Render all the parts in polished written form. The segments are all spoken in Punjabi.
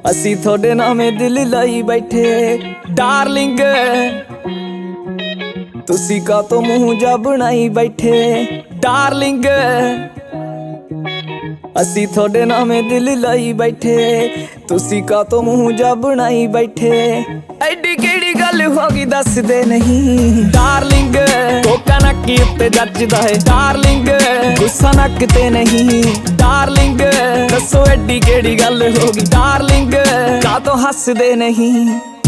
ਅਸੀਂ ਤੁਹਾਡੇ ਨਾਮੇ ਦਿਲ ਲਾਈ ਬੈਠੇ ਡਾਰਲਿੰਗ, ਤੁਸੀਂ ਕਾਤੋਂ ਮੂੰਹ ਜਾ ਬਣਾਈ ਬੈਠੇ ਡਾਰਲਿੰਗ। ਅਸੀਂ ਤੁਹਾਡੇ ਨਾਮੇ ਦਿਲ ਲਾਈ ਬੈਠੇ, ਤੁਸੀਂ ਕਾਤੋਂ ਮੂੰਹ ਜਾ ਬਣਾਈ ਬੈਠੇ। ਐਡੀ ਕਿਹੜੀ ਗੱਲ ਹੋ ਗਈ ਦੱਸਦੇ ਨਹੀਂ ਡਾਰਲਿੰਗ, ਕੋਕਾ ਨੱਕ ਉੱਤੇ ਜੱਜਦਾ ਹੈ ਡਾਰਲਿੰਗ, ਗੁੱਸਾ ਨੱਕ ਤੇ ਨਹੀਂ ਡਾਰਲਿੰਗ। ਦੱਸੋ ਐਡੀ ਕਿਹੜੀ ਗੱਲ ਹੋ ਗਈ ਡਾਰਲਿੰਗ, ਕਾਤੋਂ ਹੱਸਦੇ ਨਹੀਂ।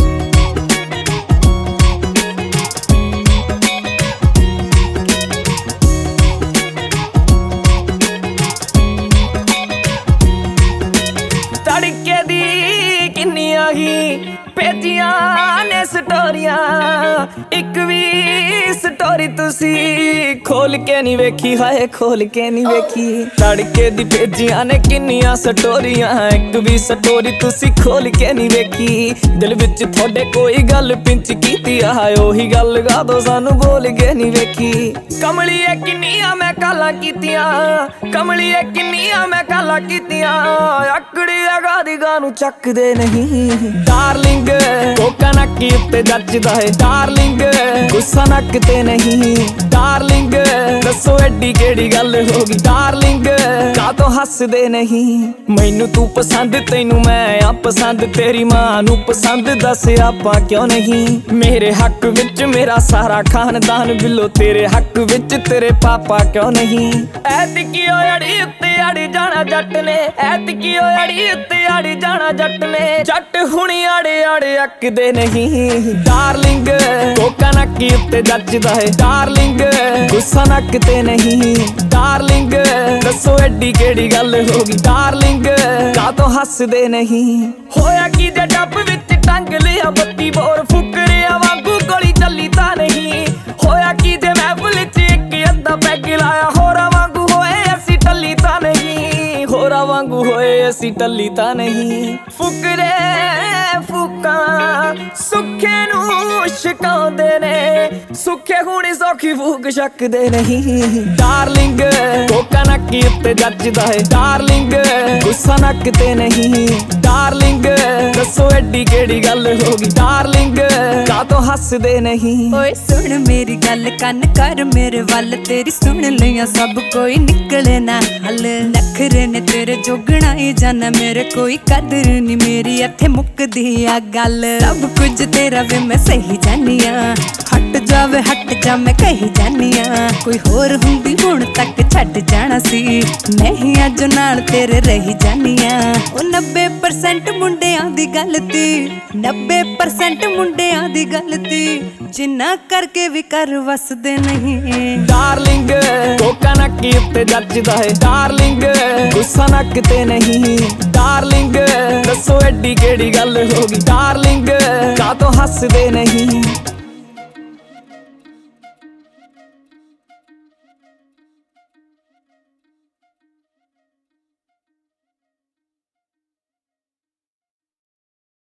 ਤੜਕੇ ਦੀ ਕਿੰਨੀਆਂ ਹੀ ਭੇਜੀਆਂ ਨੇ ਸਟੋਰੀਆਂ, ਇੱਕ ਵੀ ਸਟੋਰੀ ਤੁਸੀਂ ਖੋਲ ਕੇ ਨਹੀਂ ਵੇਖੀ, ਹਾਏ ਖੋਲ ਕੇ ਨਹੀਂ ਵੇਖੀ। ਤੜਕੇ ਦੀ ਭੇਜੀਆਂ ਨੇ ਕਿੰਨੀਆਂ ਸਟੋਰੀਆਂ, ਇੱਕ ਵੀ ਸਟੋਰੀ ਤੁਸੀਂ ਖੋਲ ਕੇ ਨਹੀਂ ਵੇਖੀ। ਦਿਲ ਵਿੱਚ ਤੁਹਾਡੇ ਕੋਈ ਗੱਲ ਪਿੰਚ ਕੀਤੀ ਆ, ਉਹੀ ਗੱਲ ਗਾ ਦੋ ਸਾਨੂੰ ਬੋਲ ਕੇ ਨਹੀਂ ਵੇਖੀ। ਕਮਲੀਏ ਕਿੰਨੀਆਂ ਮੈਂ ਕਾਲਾਂ ਕੀਤੀਆਂ, ਕਮਲੀਏ ਕਿੰਨੀਆਂ ਮੈਂ ਕਾਲਾਂ ਕੀਤੀਆਂ, ਆਕੜੀ ਅਗਾ ਦੀ ਗਾਂ ਨੂੰ ਚੱਕਦੇ ਨਹੀਂ ਡਾਰਲਿੰਗ, ਕੋਕਾ ਨੱਕ ਉੱਤੇ ਜੱਜਦਾ ਹੈ ਡਾਰਲਿੰਗ, ਗੁੱਸਾ ਨੱਕ ਤੇ ਨਹੀਂ ਡਾਰਲਿੰਗ। ਦੱਸੋ ਐਡੀ ਕਿਹੜੀ ਗੱਲ ਹੋ ਗਈ ਡਾਰਲਿੰਗ, ਕਾਤੋਂ ਹੱਸਦੇ ਨਹੀਂ। ਮੈਨੂੰ ਤੂੰ ਪਸੰਦ ਤੈਨੂੰ ਮੈਂ ਆ ਪਸੰਦ, ਤੇਰੀ ਮਾਂ ਨੂੰ ਪਸੰਦ ਦੱਸ ਆਪਾਂ ਕਿਉਂ ਨਹੀਂ। ਮੇਰੇ ਹੱਕ ਵਿੱਚ ਮੇਰਾ ਸਾਰਾ ਖਾਨਦਾਨ ਬਿੱਲੋ, ਤੇਰੇ ਹੱਕ ਵਿੱਚ ਤੇਰੇ ਪਾਪਾ ਕਿਉਂ ਨਹੀਂ। ਐਤਕੀ ਅੜੀ ਉੱਤੇ ਅੜੀ ਜਾਣਾ ਜੱਟ ਨੇ, ਐਤਕੀ ਅੜੀ ਉੱਤੇ ਅੜੀ ਜਾਣਾ ਜੱਟ ਨੇ। ਜੱਟ ਹੁਣੀ ਆੜੇ ਆੜੇ ਅੱਕਦੇ ਨਹੀਂ ਡਾਰਲਿੰਗ, ਕੋਕਾ ਨੱਕ ਉੱਤੇ ਜੱਜਦਾ ਹੈ ਡਾਰਲਿੰਗ, ਗੁੱਸਾ ਨੱਕ ਤੇ ਨਹੀਂ ਡਾਰਲਿੰਗ। ਦੱਸੋ ਐਡੀ ਕਿਹੜੀ ਗੱਲ ਹੋ ਗਈ ਡਾਰਲਿੰਗ, ਕਾਤੋਂ ਹੱਸਦੇ ਨਹੀਂ। ਹੋਇਆ ਕੀ ਜੇ ਡੱਬ ਵਿੱਚ ਟੰਗ ਲਿਆ ਬੱਤੀ ਬੋਰ, ਫੁਕਰਿਆਂ ਵਾਂਗੂ ਗੋਲੀ ਚੱਲੀ ਤਾਂ ਨਹੀਂ। ਹੋਇਆ ਕੀ ਜੇ ਮਹਿਫਲ ਚ ਇੱਕ ਅੱਧਾ ਪੈਗ ਲਾਇਆ, ਹੋਰਾਂ ਵਾਂਗੂ ਹੋਏ ਅਸੀਂ ਟੱਲੀ ਤਾਂ ਨਹੀਂ, ਹੋਰਾਂ ਵਾਂਗੂ ਹੋਏ ਅਸੀਂ ਟੱਲੀ ਤਾਂ ਨਹੀਂ। ਫੁਕਰੇ ਫੂਕਾਂ ਸੁੱਖੇ ਨੂੰ ਛਕਾਉਂਦੇ ਨੇ, ਸੁੱਖੇ ਹੁਣੀ ਸੌਖੀ ਫੂਕ ਛਕਦੇ ਨਹੀਂ ਡਾਰਲਿੰਗ, ਕੋਕਾ ਨੱਕ ਉੱਤੇ ਜੱਜਦਾ ਹੈ ਡਾਰਲਿੰਗ, ਗੁੱਸਾ ਨੱਕ ਤੇ ਨਹੀਂ ਡਾਰਲਿੰਗ। ਦੱਸੋ ਐਡੀ ਕਿਹੜੀ ਗੱਲ ਹੋ ਗਈ ਡਾਰਲਿੰਗ, ਕਾਤੋਂ ਹੱਸਦੇ ਨਹੀਂ। ਓਏ ਸੁਣ ਮੇਰੀ ਗੱਲ ਕੰਨ ਕਰ ਮੇਰੇ ਵੱਲ, ਤੇਰੀ ਸੁਣ ਲਿਆ ਸਭ ਕੋਈ ਨਿਕਲੇ ਨਾ ਹੱਲ। ਨਖਰੇ ਨੇ ਤੇਰੇ ਜੋਗਣਾ ਹੀ ਜਾਣਾ, ਮੇਰੇ ਕੋਈ ਕਦਰ ਨੀ ਮੇਰੀ ਇੱਥੇ ਮੁੱਕਦੀ ਆ ਗੱਲ। ਸਭ ਕੁਝ ਤੇਰਾ ਵੇ ਮੈਂ ਸਹੀ ਜਾਨੀ ਆ, ਹਟ ਜਾਵੇ ਹਟ ਜਾ ਮੈਂ ਕਹੀ ਜਾਨੀ ਆ। ਕੋਈ ਹੋਰ ਹੁੰਦੀ ਹੁਣ ਤੱਕ ਛੱਡ ਜਾਣਾ ਸੀ, ਨਹੀਂ ਅੱਜ ਨਾਲ ਤੇਰੇ ਰਹੀ ਜਾਨੀ ਆ। ਉਹ 90% ਮੁੰਡਿਆਂ ਦੀ ਗਲਤੀ, 90% ਮੁੰਡਿਆਂ ਦੀ ਗਲਤੀ, ਜਿੰਨਾ ਕਰਕੇ ਵੀ ਕਰ ਵਸਦੇ ਨਹੀਂ ਡਾਰਲਿੰਗ, ਕੋਕਾ ਨੱਕ ਉੱਤੇ ਜੱਜਦਾ ਹੈ ਡਾਰਲਿੰਗ, ਗੁੱਸਾ ਨੱਕ ਤੇ ਨਹੀਂ ਡਾਰਲਿੰਗ। ਦੱਸੋ ਐਡੀ ਕਿਹੜੀ ਗੱਲ ਹੋ ਗਈ ਡਾਰਲਿੰਗ, ਕਾਤੋਂ ਹੱਸਦੇ ਨਹੀਂ।